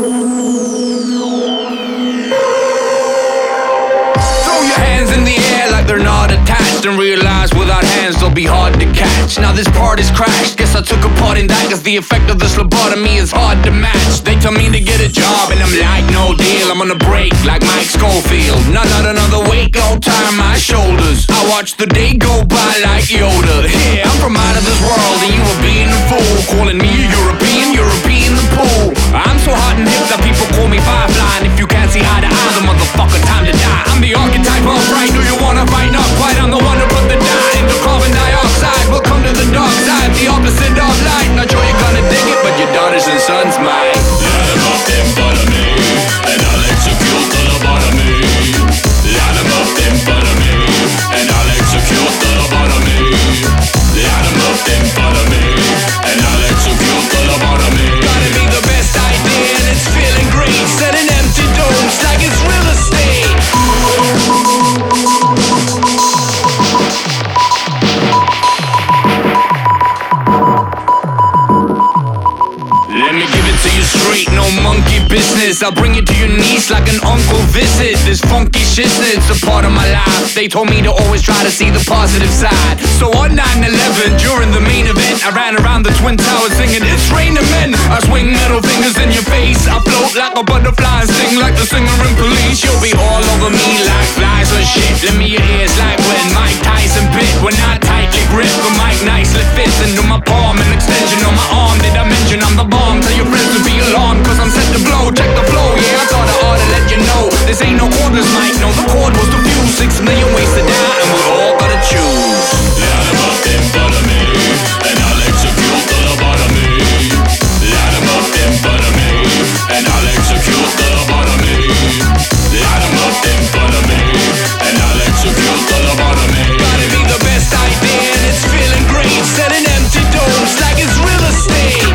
And realize without hands they'll be hard to catch. Now this part is crashed, guess I took a part in that, cause the effect of this lobotomy is hard to match. They tell me to get a job and I'm like, no deal, I'm gonna break like Mike Schofield. Not another weight, don't tie my shoulders. I watch the day go by like Yoda. Yeah, I'm from out of this world and you were being a fool, calling me a European the pool. I'm so hot and hip that people call me Firefly, and if you can't see eye to eye, the motherfucker time to die. I'm the archetype of right, do you wanna fight? Not quite, I'm the one to put the dye into carbon dioxide. We'll come to the dark side, the opposite of light. Not sure you're gonna dig it, but your daughters and sons might. Line them up, them butter me, and I'll execute the lobotomy. Line them up, them butter me, and I'll execute the lobotomy. Line them up, them butter me, and I'll execute the lobotomy. Gotta be the best idea and it's feeling great. Setting empty domes like it's real estate. Let me give it to you straight, no monkey business. I'll bring it to your knees like an uncle visit. This funky shit's a part of my life. They told me to always try to see the positive side. So on 9/11, during the main event, I ran around the Twin Towers singing, it's raining men. I swing middle fingers in your face. I float like a butterfly and sing like the singer in Police. You'll be all over me like flies or shit. Let me your ears like when Mike Tyson bit. When I tightly grip, the mic nicely fits into my palm. An extension on my arm. Did I mention I'm the bomb? Tell your friends to be alarmed, cause I'm set to blow. Check the flow, yeah, I thought I ought to let you know. This ain't no cordless mic, no, the cord was the fuse. 6 million ways to die, and we all gotta choose. Line them up, them butter me, and I'll execute the lobotomy. Line them up, them butter me, and I'll execute the lobotomy. Line them up, them butter me, and I'll execute the lobotomy. Gotta be the best idea, and it's feeling great. Setting empty domes like it's real estate.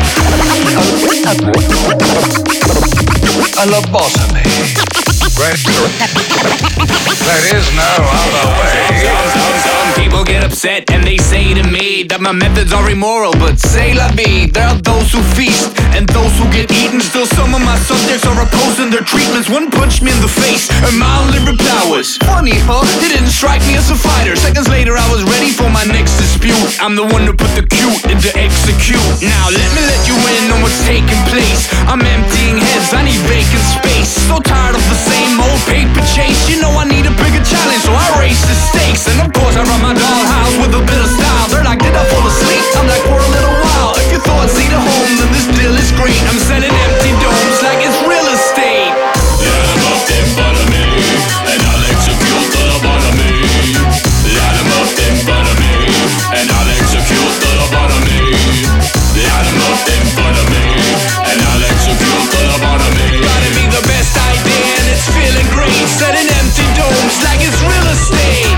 A lobotomy. Right. That is now on the way. Some people get upset and they say to me that my methods are immoral, but say la vie. There are those who feast and those who get eaten. Still some of my subjects are opposing their treatments. One punched me in the face and mildly reply was funny, huh? It didn't strike me as a fighter. Seconds later I was ready for my next dispute. I'm the one to put the cute into execute. Now let me let you in on what's taking place. I'm emptying heads, I need vacant space. So tired of the same old paper chase. You know I need a bigger challenge, so I raise the stakes. And of course I run my dollhouse with a bit of style. They're like, did I fall asleep? I'm like, for a little while. If you thought see the home, then this deal is great. I'm setting empty domes like it's real estate. Line them up, them butter me, and I'll execute the lobotomy. Line them up, them butter me, and I'll execute the lobotomy. Line them up, them butter me, and I'll execute the lobotomy. Gotta be the best idea and it's feeling great. Setting empty domes like it's real estate.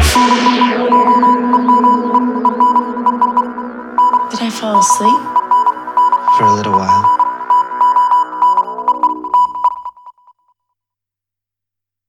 Did I fall asleep? For a little while.